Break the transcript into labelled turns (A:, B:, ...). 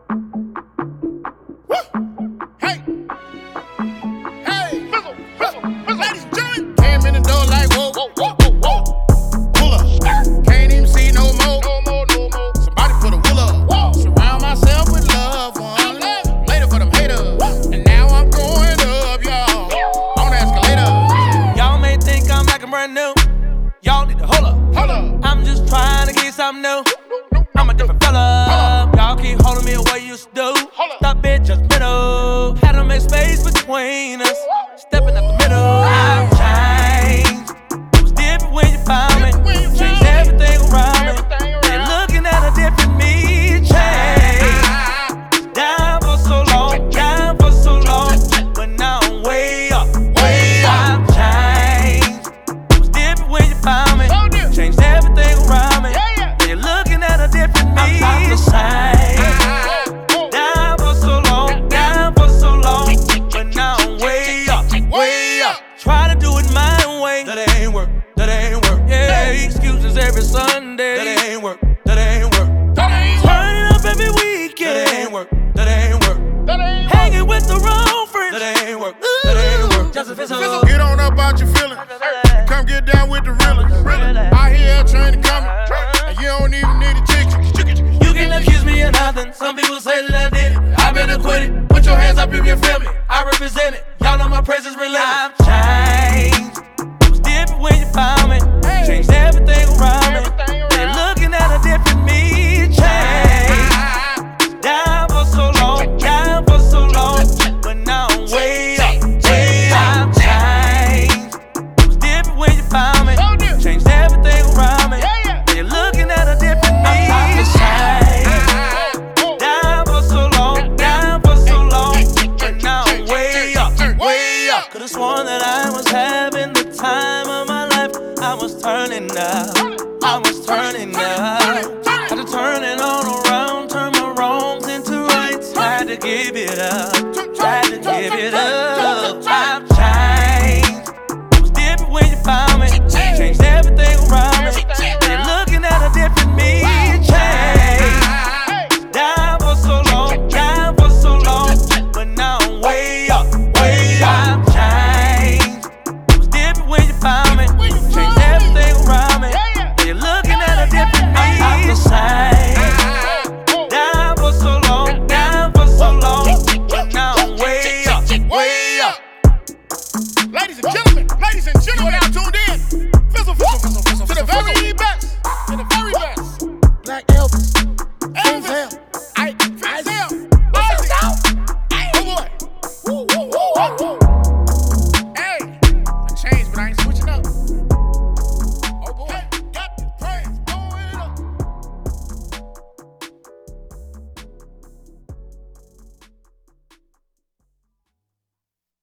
A: Y'all need to hold up. I'm just trying to get something new. I'm a different fella. Y'all keep holding me away, you used to do. Stop it, just middle. Had to make space between us. Stepping out the middle. I've changed. It was different when you found me. Changed everything around me. You're looking at a different me. Changed. Down for so long, but now I'm way up. I've changed. It was different when you found me. Changed everything around me. You're looking at a different me. I'm the same. Down for so long, but now I'm way up. Try to do it my way. That ain't work. Yeah, excuses every Sunday. That ain't work. Turning up every weekend. That ain't work. Hanging with the wrong friends. That ain't work. Just a physical.
B: Get on up out your feelings. Come get down with the realest. I hear a train coming, and you don't even need a ticket.
A: You can accuse me of nothing. Some people say that I did it. I've been acquitted. Put your hands up if you feel me. I represent it. Y'all know my presence relentless. I've changed. It was different when you found me. Changed everything around me. You're looking at a different me. Changed. Down for so long, but now I'm way up. I've changed. It was different when you found me. Changed everything around me. You're looking at a different me. I'm the same. Down for so long, but now I'm way up. Could've sworn that I was having the time of my life. I was turning up. Had to turn it all around, turn my wrongs into rights. Had to give it up. I've changed. It was different when you found me. Changed everything around me. You're looking at a different me. Changed. Down for so long, but now I'm way up. I've changed. It was different when you found me. Changed everything around me. You're looking at a different me. I'm the same. Down for so long, but now I'm way up.
B: Ladies and gentlemen, now tuned in. Fizzle, to the very best. Black Elvis, Denzel, Ike, Ozzy. Oh boy. Woo.